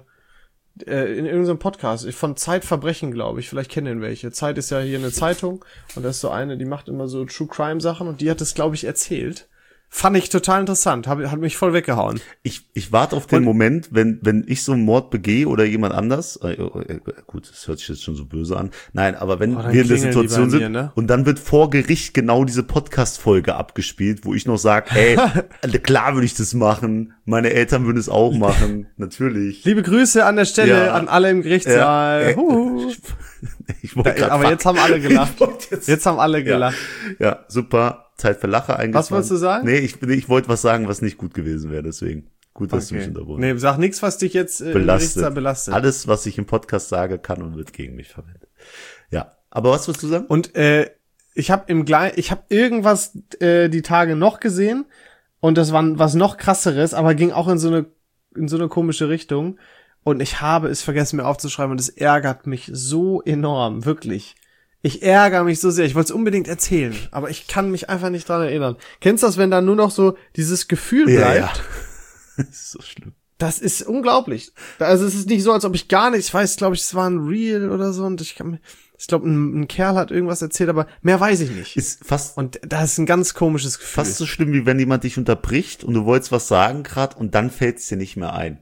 äh, in irgendeinem Podcast, von Zeitverbrechen, glaube ich. Vielleicht kennen welche. Zeit ist ja hier eine Zeitung und das ist so eine, die macht immer so True Crime Sachen und die hat das, glaube ich, erzählt. Fand ich total interessant, hab, hat mich voll weggehauen. Ich, ich warte auf den Und- Moment, wenn, wenn ich so einen Mord begehe oder jemand anders, äh, äh, gut, das hört sich jetzt schon so böse an. Nein, aber wenn Oh, dann wir in der klingeln die Situation bei sind mir, ne? und dann wird vor Gericht genau diese Podcast-Folge abgespielt, wo ich noch sage, ey, klar würde ich das machen, meine Eltern würden es auch machen, natürlich. Liebe Grüße an der Stelle Ja. an alle im Gerichtssaal. Ja, äh, Huhu. Ich wollte grad Aber fuck. jetzt haben alle gelacht. Ich wollte jetzt- Jetzt haben alle gelacht. Ja, super. Zeit für Lache eingefangen. Was wolltest du sagen? Nee, ich, ich wollte was sagen, was nicht gut gewesen wäre, deswegen. Gut, dass du mich Okay. unterbrochen Nee, sag nichts, was dich jetzt äh, im belastet. Gerichtssaal belastet. Alles, was ich im Podcast sage, kann und wird gegen mich verwendet. Ja, aber was willst du sagen? Und äh, ich habe im Gle ich habe irgendwas äh, die Tage noch gesehen und das war was noch krasseres, aber ging auch in so eine in so eine komische Richtung und ich habe es vergessen mir aufzuschreiben und es ärgert mich so enorm, wirklich. Ich ärgere mich so sehr. Ich wollte es unbedingt erzählen, aber ich kann mich einfach nicht dran erinnern. Kennst du das, wenn da nur noch so dieses Gefühl bleibt? Das ist so schlimm. Das ist unglaublich. Also es ist nicht so, als ob ich gar nichts weiß. Glaube ich, es war ein Reel oder so und ich kann mir, ich glaube, ein, ein Kerl hat irgendwas erzählt, aber mehr weiß ich nicht. Ist fast, Und das ist ein ganz komisches Gefühl. fast so schlimm, wie wenn jemand dich unterbricht und du wolltest was sagen gerade und dann fällt es dir nicht mehr ein.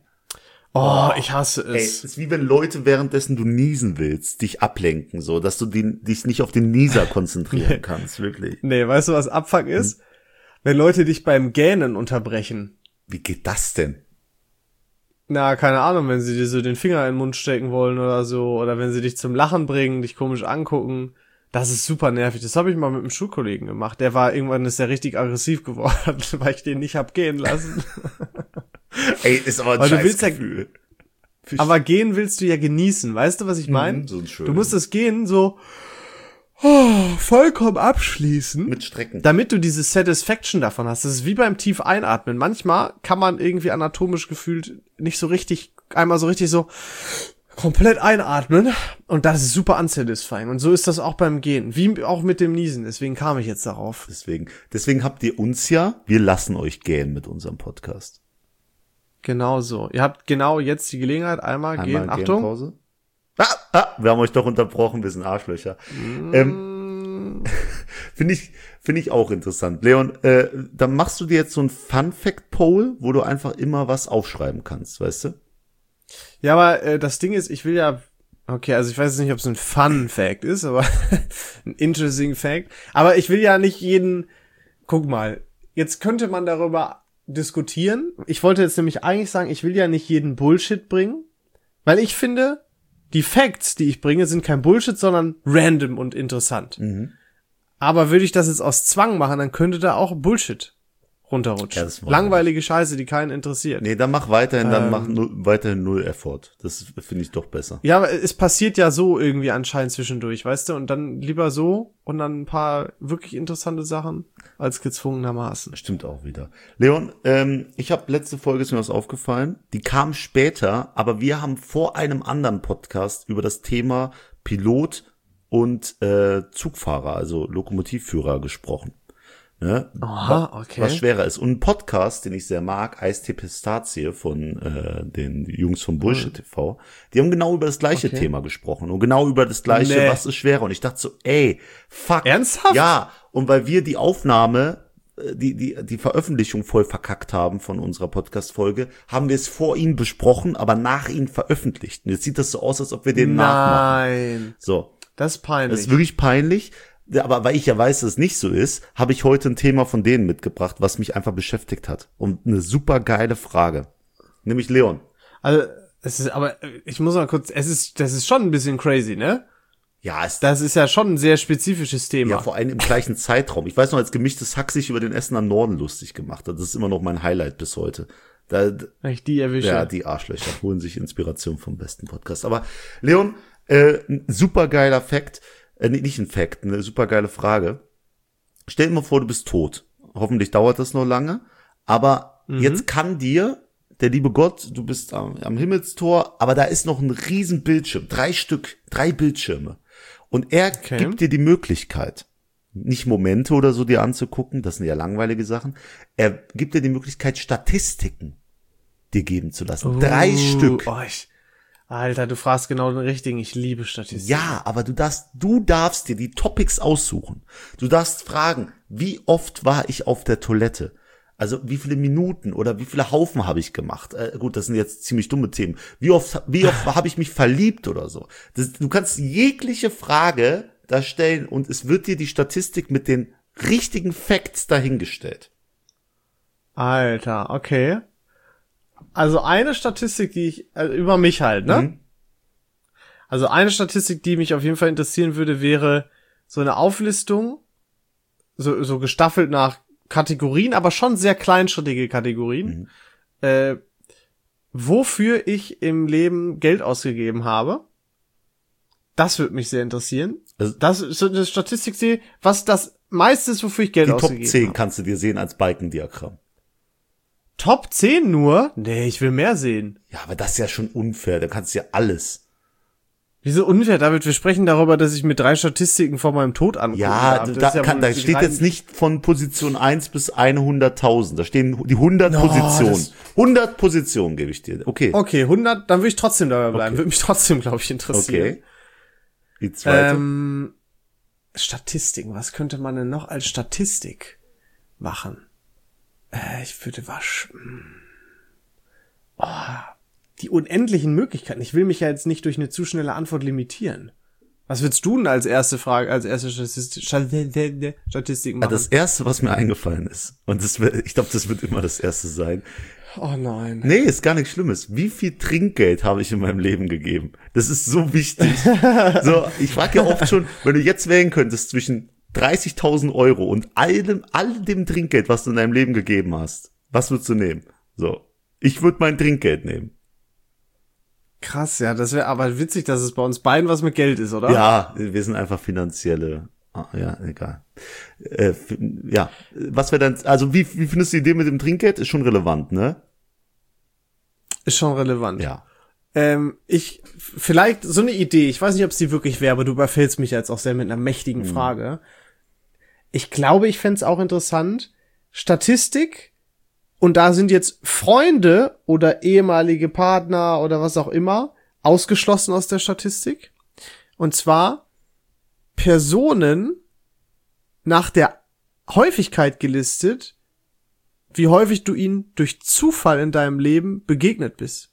Oh, ich hasse Ey, es. es ist wie wenn Leute, währenddessen du niesen willst, dich ablenken, so, dass du den, dich nicht auf den Nieser konzentrieren kannst, wirklich. Nee, weißt du, was Abfuck ist? Wenn Leute dich beim Gähnen unterbrechen. Wie geht das denn? Na, keine Ahnung, wenn sie dir so den Finger in den Mund stecken wollen oder so, oder wenn sie dich zum Lachen bringen, dich komisch angucken. Das ist super nervig. Das habe ich mal mit einem Schulkollegen gemacht. Der war irgendwann ist der richtig aggressiv geworden, weil ich den nicht hab gehen lassen. Ey, ist aber ein Weil du willst ja- Scheißgefühl. Aber gehen willst du ja genießen, weißt du, was ich meine? Mhm, so ein schön. Du musst das Gehen so oh, vollkommen abschließen, Mit Strecken. damit du diese Satisfaction davon hast. Das ist wie beim tief Einatmen. Manchmal kann man irgendwie anatomisch gefühlt nicht so richtig, einmal so richtig so komplett einatmen und das ist super unsatisfying. Und so ist das auch beim Gehen, wie auch mit dem Niesen. Deswegen kam ich jetzt darauf. Deswegen, deswegen habt ihr uns ja, wir lassen euch gähnen mit unserem Podcast. Genau so. Ihr habt genau jetzt die Gelegenheit, einmal, Einmal gehen. Achtung. Gähnpause. Ah, ah, wir haben euch doch unterbrochen, wir sind Arschlöcher. Mm. Ähm, finde ich, finde ich auch interessant. Leon, äh, dann machst du dir jetzt so ein Fun-Fact-Poll, wo du einfach immer was aufschreiben kannst, weißt du? Ja, aber äh, das Ding ist, ich will ja, okay, also ich weiß jetzt nicht, ob es ein Fun-Fact ist, aber ein interesting Fact. Aber ich will ja nicht jeden, guck mal, jetzt könnte man darüber diskutieren. Ich wollte jetzt nämlich eigentlich sagen, ich will ja nicht jeden Bullshit bringen, weil ich finde, die Facts, die ich bringe, sind kein Bullshit, sondern random und interessant. Mhm. Aber würde ich das jetzt aus Zwang machen, dann könnte da auch Bullshit runterrutschen. Ja, das wollen wir Langweilige Scheiße, die keinen interessiert. Nee, dann mach weiterhin, dann Ähm. mach null, weiterhin null Effort. Das finde ich doch besser. Ja, aber es passiert ja so irgendwie anscheinend zwischendurch, weißt du? Und dann lieber so und dann ein paar wirklich interessante Sachen als gezwungenermaßen. Stimmt auch wieder. Leon, ähm, ich habe letzte Folge ist mir was aufgefallen. Die kam später, aber wir haben vor einem anderen Podcast über das Thema Pilot und äh, Zugfahrer, also Lokomotivführer gesprochen. Ne? Aha, okay. Was schwerer ist. Und ein Podcast, den ich sehr mag, Eistee Pistazie von äh, den Jungs von Bullshit T V, die haben genau über das gleiche Okay. Thema gesprochen und genau über das gleiche, Nee. was ist schwerer. Und ich dachte so, ey, fuck. Ernsthaft? Ja, und weil wir die Aufnahme, äh, die die die Veröffentlichung voll verkackt haben von unserer Podcast-Folge, haben wir es vor ihnen besprochen, aber nach ihnen veröffentlicht. Und jetzt sieht das so aus, als ob wir den nachmachen. Nein, So, das ist peinlich. das ist wirklich peinlich. Ja, aber weil ich ja weiß, dass es nicht so ist, habe ich heute ein Thema von denen mitgebracht, was mich einfach beschäftigt hat. Und eine super geile Frage. Nämlich Leon. Also, es ist, aber äh, ich muss mal kurz, es ist, das ist schon ein bisschen crazy, ne? Ja, es Das ist ja schon ein sehr spezifisches Thema. ja vor allem im gleichen Zeitraum. Ich weiß noch, als gemischtes Hack sich über den Essener Norden lustig gemacht hat. Das ist immer noch mein Highlight bis heute. Da, Wenn ich die erwische. ja, die Arschlöcher holen sich Inspiration vom besten Podcast. Aber Leon, äh, ein super geiler Fact, äh, nee, nicht ein Fact, eine super geile Frage. Stell dir mal vor, du bist tot. Hoffentlich dauert das noch lange. Aber Mhm. jetzt kann dir der liebe Gott, du bist am, am Himmelstor, aber da ist noch ein riesen Bildschirm, drei Stück, drei Bildschirme. Und er Okay. gibt dir die Möglichkeit, nicht Momente oder so dir anzugucken, das sind ja langweilige Sachen. Er gibt dir die Möglichkeit, Statistiken dir geben zu lassen. Drei Uh, Stück. Oh, ich, Alter, du fragst genau den richtigen. Ich liebe Statistik. Ja, aber du darfst, du darfst dir die Topics aussuchen. Du darfst fragen, wie oft war ich auf der Toilette? Also wie viele Minuten oder wie viele Haufen habe ich gemacht? Äh, gut, das sind jetzt ziemlich dumme Themen. Wie oft, wie oft habe ich mich verliebt oder so? Das, du kannst jegliche Frage da stellen und es wird dir die Statistik mit den richtigen Facts dahingestellt. Alter, okay. Also eine Statistik, die ich, also über mich halt, ne? Mhm. Also eine Statistik, die mich auf jeden Fall interessieren würde, wäre so eine Auflistung, so, so gestaffelt nach Kategorien, aber schon sehr kleinschrittige Kategorien, mhm. äh, wofür ich im Leben Geld ausgegeben habe. Das würde mich sehr interessieren. Also, Das ist so eine Statistik, sehe, was das meiste ist, wofür ich Geld die Top ausgegeben zehn habe. kannst du dir sehen als Balkendiagramm. Top zehn nur? Nee, ich will mehr sehen. Ja, aber das ist ja schon unfair. Da kannst du ja alles. Wieso unfair, David? Wir sprechen darüber, dass ich mir drei Statistiken vor meinem Tod angucke. Ja, da, da, kann, da steht jetzt nicht von Position eins bis hunderttausend. Da stehen die hundert No, Positionen. das- hundert Positionen gebe ich dir. Okay. Okay, hundert, dann würde ich trotzdem dabei bleiben. Okay. Würde mich trotzdem, glaube ich, interessieren. Okay. Die zweite. Ähm, Statistiken, was könnte man denn noch als Statistik machen? Äh, ich würde wasch... Oh, die unendlichen Möglichkeiten. Ich will mich ja jetzt nicht durch eine zu schnelle Antwort limitieren. Was würdest du denn als erste Frage, als erste Statistik, Statistik Ah, machen? das erste, was mir eingefallen ist, und das wird, ich glaube, das wird immer das erste sein. Oh nein. Nee, ist gar nichts Schlimmes. Wie viel Trinkgeld habe ich in meinem Leben gegeben? Das ist so wichtig. So, ich frage ja oft schon, wenn du jetzt wählen könntest zwischen dreißigtausend Euro und allem, all dem Trinkgeld, was du in deinem Leben gegeben hast, was würdest du nehmen? So, ich würde mein Trinkgeld nehmen. Krass, ja, das wäre aber witzig, dass es bei uns beiden was mit Geld ist, oder? Ja, wir sind einfach finanzielle. Ah, ja, egal. Äh, f- ja, was wäre dann, also wie, wie findest du die Idee mit dem Trinkgeld? Ist schon relevant, ne? Ist schon relevant. Ja. Ähm, ich, vielleicht so eine Idee, ich weiß nicht, ob es die wirklich wäre, aber du überfällst mich jetzt auch sehr mit einer mächtigen Mhm. Frage. Ich glaube, ich fänd's auch interessant. Statistik, und da sind jetzt Freunde oder ehemalige Partner oder was auch immer ausgeschlossen aus der Statistik. Und zwar Personen nach der Häufigkeit gelistet, wie häufig du ihnen durch Zufall in deinem Leben begegnet bist.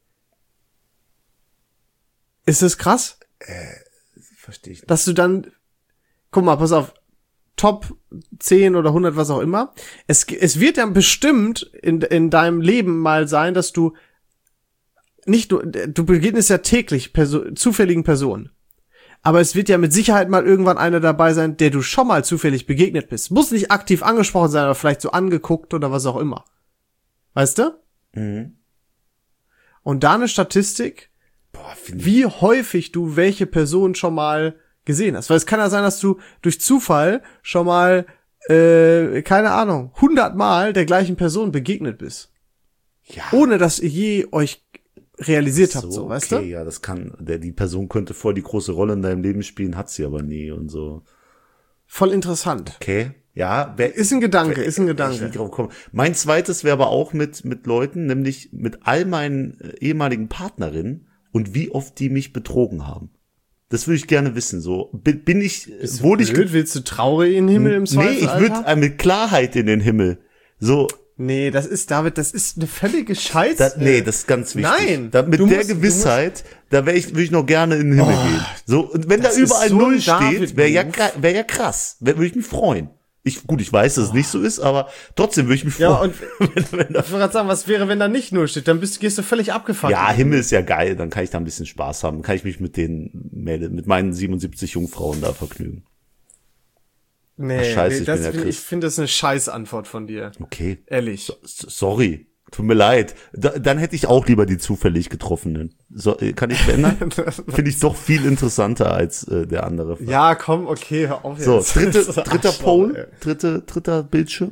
Ist das krass? Verstehe ich nicht. Dass du dann, guck mal, pass auf, Top zehn oder hundert, was auch immer. Es, es wird dann bestimmt in, in deinem Leben mal sein, dass du nicht nur, du begegnest ja täglich Perso- zufälligen Personen. Aber es wird ja mit Sicherheit mal irgendwann einer dabei sein, der du schon mal zufällig begegnet bist. Muss nicht aktiv angesprochen sein, aber vielleicht so angeguckt oder was auch immer. Weißt du? Mhm. Und da eine Statistik, Boah, finde ich. wie häufig du welche Person schon mal gesehen hast. Weil es kann ja sein, dass du durch Zufall schon mal, äh, keine Ahnung, hundertmal der gleichen Person begegnet bist. Ja. Ohne dass ihr je euch realisiert habt, so, weißt okay, du? ja, das kann, der, die Person könnte voll die große Rolle in deinem Leben spielen, hat sie aber nie und so. Voll interessant. Okay, ja, wer, Ist ein Gedanke, wer- ist ein Ich Gedanke. nicht drauf gekommen. Mein zweites wäre aber auch mit, mit Leuten, nämlich mit all meinen äh, ehemaligen Partnerinnen und wie oft die mich betrogen haben. Das würde ich gerne wissen, so. Bin, bin ich, Bist du wurde ich, blöd? Willst du traurig in den Himmel im Zweifel, nee, ich Alter? würde äh, mit Klarheit in den Himmel. So, Nee, das ist, David, das ist eine völlige Scheiße. da, nee, das ist ganz wichtig. Nein, Da, mit du der musst- du Gewissheit, da wäre ich, würde ich noch gerne in den Himmel gehen. So, und wenn da das ist überall so ein Null steht, wäre ja, David-Move. kra- wär ja krass. Wär, würde ich mich freuen. Ich, gut, ich weiß, dass es nicht so ist, aber trotzdem würde ich mich Ja, freuen. und wenn, wenn da, ich wollte gerade sagen, was wäre, wenn da nicht null steht? Dann bist, gehst du völlig abgefuckt. ja, Himmel ist ja geil, dann kann ich da ein bisschen Spaß haben. Dann kann ich mich mit den Mädel, mit meinen siebenundsiebzig Jungfrauen da vergnügen. Nee, Ach, scheiße, nee ich das bin ja find, ich Christ. finde das eine Scheißantwort von dir. Okay. Ehrlich. S- Sorry. Tut mir leid. Da, dann hätte ich auch lieber die zufällig Getroffenen. So, äh, kann ich verändern? Finde ich doch viel interessanter als äh, der andere Fall. Ja, komm, okay, hör auf jetzt. So, dritte, Das ist dritter Arschloch, Poll, ey. dritte, dritter Bildschirm.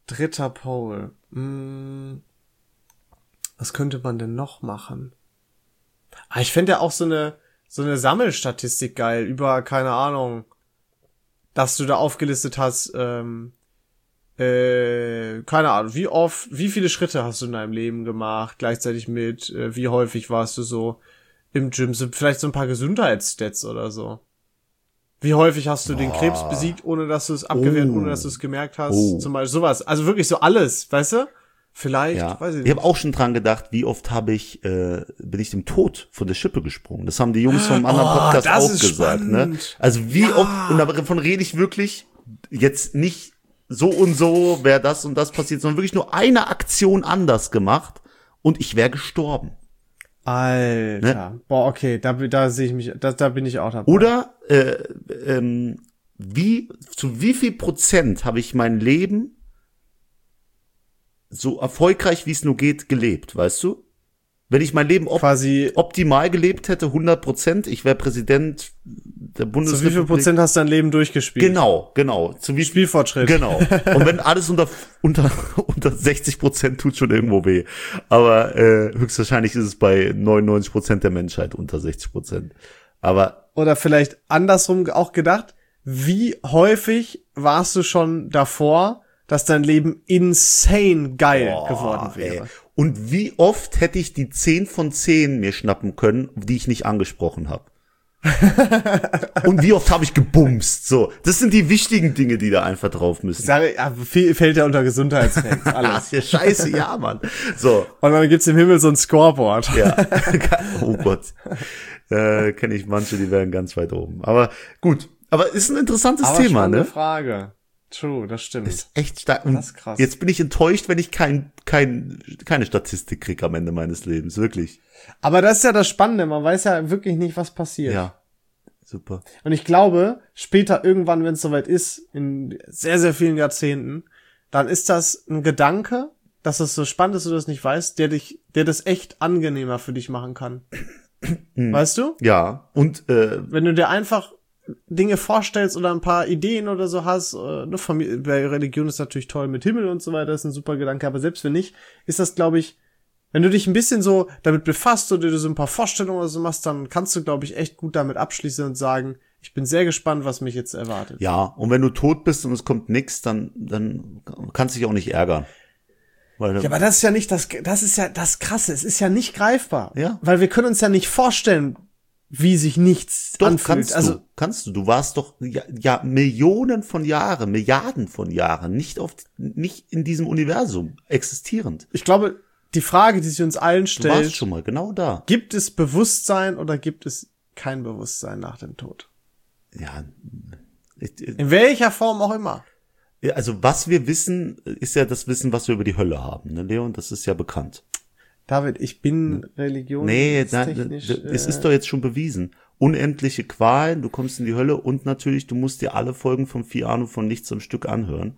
Dritter Pole. Hm, was könnte man denn noch machen? Ah, ich fände ja auch so eine so eine Sammelstatistik geil über, keine Ahnung, dass du da aufgelistet hast, ähm, äh, keine Ahnung, wie oft, wie viele Schritte hast du in deinem Leben gemacht, gleichzeitig mit, äh, wie häufig warst du so im Gym, so, vielleicht so ein paar Gesundheitsstats oder so. Wie häufig hast du den Krebs besiegt, ohne dass du es abgewehrt, Oh. ohne dass du es gemerkt hast, Oh. zum Beispiel sowas. Also wirklich so alles, weißt du? Vielleicht, Ja. weiß ich Ich nicht. habe auch schon dran gedacht, wie oft habe ich, äh, bin ich dem Tod von der Schippe gesprungen. Das haben die Jungs vom anderen Oh, Podcast das auch ist gesagt. Ne? spannend. Also wie Ja. oft, und davon rede ich wirklich jetzt nicht so und so, wäre das und das passiert, sondern wirklich nur eine Aktion anders gemacht und ich wäre gestorben. Alter. Ne? Boah, okay, da, da sehe ich mich, da, da bin ich auch dabei. Oder äh, ähm, wie, zu wie viel Prozent habe ich mein Leben so erfolgreich, wie es nur geht, gelebt, weißt du? Wenn ich mein Leben op Quasi, optimal gelebt hätte, hundert Prozent, ich wäre Präsident der zu Bundesrepublik. wie viel Prozent hast du dein Leben durchgespielt? Genau, genau. Zu wie Spielfortschritt. Genau. Und wenn alles unter unter unter sechzig Prozent tut schon irgendwo weh. Aber äh, höchstwahrscheinlich ist es bei neunundneunzig Prozent der Menschheit unter sechzig Prozent. Aber Oder vielleicht andersrum auch gedacht, wie häufig warst du schon davor, dass dein Leben insane geil boah, geworden wäre? ey. Und wie oft hätte ich die zehn von zehn mir schnappen können, die ich nicht angesprochen habe? Und wie oft habe ich gebumst? So, das sind die wichtigen Dinge, die da einfach drauf müssen. Sag, ja, viel, fällt ja unter Gesundheitsfacts, Ah, alles. ist ja scheiße, ja, Mann. So, Und dann gibt's im Himmel so ein Scoreboard. ja. Oh Gott. Äh, kenne ich manche, die wären ganz weit oben. Aber gut. Aber ist ein interessantes Aber Thema, spannende ne? Frage. True, das stimmt. Ist echt stark. Und Das ist krass. jetzt bin ich enttäuscht, wenn ich kein, kein, keine Statistik krieg am Ende meines Lebens. Wirklich. Aber das ist ja das Spannende, man weiß ja wirklich nicht, was passiert. Ja. Super. Und ich glaube, später irgendwann, wenn es soweit ist, in sehr, sehr vielen Jahrzehnten, dann ist das ein Gedanke, dass es so spannend ist, dass du das nicht weißt, der dich, der das echt angenehmer für dich machen kann. Weißt du? Ja. Und, äh, Wenn du dir einfach Dinge vorstellst oder ein paar Ideen oder so hast, äh, ne, Familie, bei Religion ist natürlich toll mit Himmel und so weiter, ist ein super Gedanke, aber selbst wenn nicht, ist das, glaube ich, wenn du dich ein bisschen so damit befasst oder dir so ein paar Vorstellungen oder so machst, dann kannst du, glaube ich, echt gut damit abschließen und sagen, ich bin sehr gespannt, was mich jetzt erwartet. ja. Und wenn du tot bist und es kommt nix, dann, dann kannst du dich auch nicht ärgern. Weil, Ja, aber das ist ja nicht das, das ist ja das Krasse, es ist ja nicht greifbar. Ja. Weil wir können uns ja nicht vorstellen, wie sich nichts doch, anfühlt. kannst Also, du, kannst du. Du warst doch, ja, ja, Millionen von Jahren, Milliarden von Jahren nicht auf, nicht in diesem Universum existierend. ich glaube, die Frage, die sich uns allen Du warst stellt, schon mal genau da. gibt es Bewusstsein oder gibt es kein Bewusstsein nach dem Tod? Ja. Ich, In welcher Form auch immer. Ja, also was wir wissen, ist ja das Wissen, was wir über die Hölle haben, ne, Leon? Das ist ja bekannt. David, ich bin Religion. Nee, nein, es ist doch jetzt schon bewiesen. Unendliche Qualen, du kommst in die Hölle und natürlich, du musst dir alle Folgen von Vier Ahnung von nichts am Stück anhören.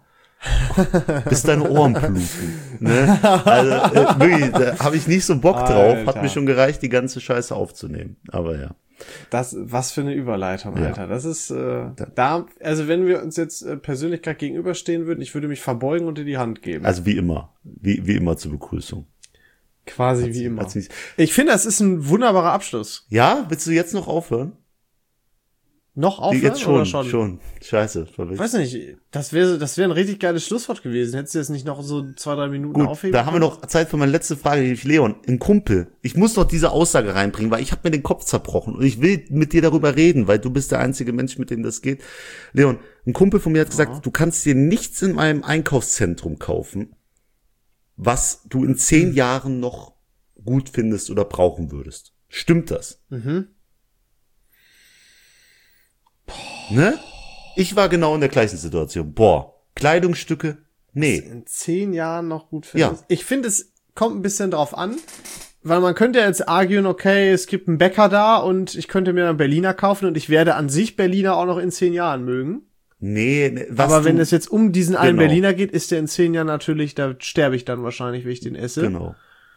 Bis deine Ohren bluten. Ne? Also äh, wirklich, da habe ich nicht so Bock drauf. Hat Alter. mir schon gereicht, die ganze Scheiße aufzunehmen. Aber ja. Das, was für eine Überleitung, Ja. Alter. Das ist, äh, da, also wenn wir uns jetzt äh, Persönlichkeit gegenüberstehen würden, ich würde mich verbeugen und dir die Hand geben. Also wie immer. Wie, wie immer zur Begrüßung. Quasi Hat's- wie immer. hat's nicht- Ich finde, das ist ein wunderbarer Abschluss. Ja, willst du jetzt noch aufhören? Noch aufhören jetzt schon, oder schon? schon. Scheiße. Weiß nicht, das wäre das wäre ein richtig geiles Schlusswort gewesen. Hättest du jetzt nicht noch so zwei, drei Minuten Gut, aufheben da haben wir können? noch Zeit für meine letzte Frage. Leon, ein Kumpel. Ich muss noch diese Aussage reinbringen, weil ich habe mir den Kopf zerbrochen und ich will mit dir darüber reden, weil du bist der einzige Mensch, mit dem das geht. Leon, ein Kumpel von mir hat gesagt, Ja. du kannst dir nichts in meinem Einkaufszentrum kaufen, was du in zehn Hm. Jahren noch gut findest oder brauchen würdest. Stimmt das? Mhm. Ne? Ich war genau in der gleichen Situation. Boah, Kleidungsstücke, nee. In zehn Jahren noch gut Ja. findest. Ich finde, es kommt ein bisschen drauf an, weil man könnte ja jetzt arguen, okay, es gibt einen Bäcker da und ich könnte mir einen Berliner kaufen und ich werde an sich Berliner auch noch in zehn Jahren mögen. Nee, nee, was Aber wenn du, es jetzt um diesen einen Genau. Berliner geht, ist der in zehn Jahren natürlich, da sterbe ich dann wahrscheinlich, wenn ich den esse. Genau.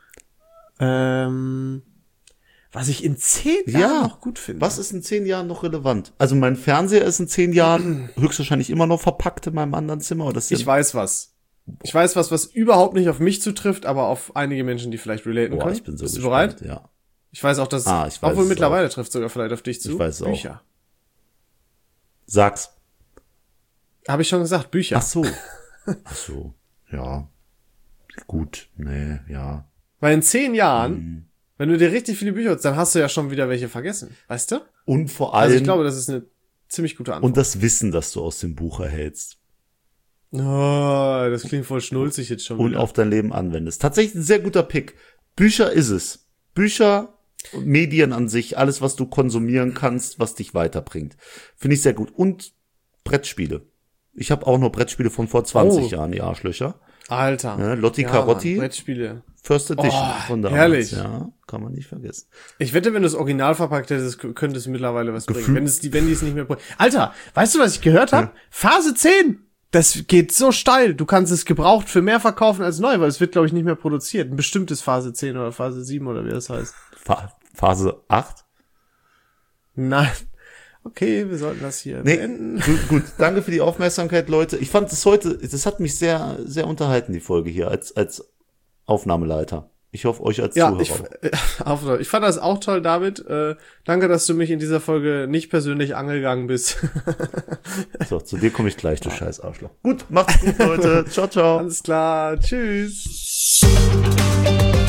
Ähm, was ich in zehn Ja, Jahren noch gut finde. Was ist in zehn Jahren noch relevant? Also mein Fernseher ist in zehn Jahren höchstwahrscheinlich immer noch verpackt in meinem anderen Zimmer. Oder das Ich weiß was. Ich weiß was, was überhaupt nicht auf mich zutrifft, aber auf einige Menschen, die vielleicht relaten Boah, können. ich bin so Bist du gespannt, bereit? ja. Ich weiß auch, dass Ah, ich weiß obwohl es mittlerweile trifft sogar vielleicht auf dich zu. Ich weiß es auch. Bücher. Sag's. Habe ich schon gesagt, Bücher. Ach so. Ach so. Ja. Gut. Nee, ja. Weil in zehn Jahren, Mhm. wenn du dir richtig viele Bücher holst, dann hast du ja schon wieder welche vergessen. Weißt du? Und vor allem. Also ich glaube, das ist eine ziemlich gute Antwort. und das Wissen, das du aus dem Buch erhältst. Oh, das klingt voll schnulzig jetzt schon Und wieder. auf dein Leben anwendest. Tatsächlich ein sehr guter Pick. Bücher ist es. Bücher, Medien an sich, alles, was du konsumieren kannst, was dich weiterbringt. Finde ich sehr gut. Und Brettspiele. Ich habe auch noch Brettspiele von vor zwanzig Oh. Jahren, die Arschlöcher. Alter. Ne, Lotti Ja, Carotti. Mann, Brettspiele. First Edition Oh, von damals. herrlich. Ja, kann man nicht vergessen. Ich wette, wenn du es original verpackt hättest, könnte es mittlerweile was Gefühl- bringen. Wenn es die, wenn die es nicht mehr bringen. Alter, weißt du, was ich gehört habe? Phase zehn. Das geht so steil. Du kannst es gebraucht für mehr verkaufen als neu, weil es wird, glaube ich, nicht mehr produziert. Ein bestimmtes Phase zehn oder Phase sieben oder wie das heißt. Fa- Phase acht? Nein. Okay, wir sollten das hier Nee, beenden. gut, gut. Danke für die Aufmerksamkeit, Leute. Ich fand das heute, das hat mich sehr, sehr unterhalten, die Folge hier, als, als Aufnahmeleiter. Ich hoffe, euch als Ja, Zuhörer ich, auch. äh, auf, ich fand das auch toll, David. Äh, danke, dass du mich in dieser Folge nicht persönlich angegangen bist. So, zu dir komme ich gleich, du scheiß Arschloch. Gut, macht's gut, Leute. Ciao, ciao. Alles klar. Tschüss.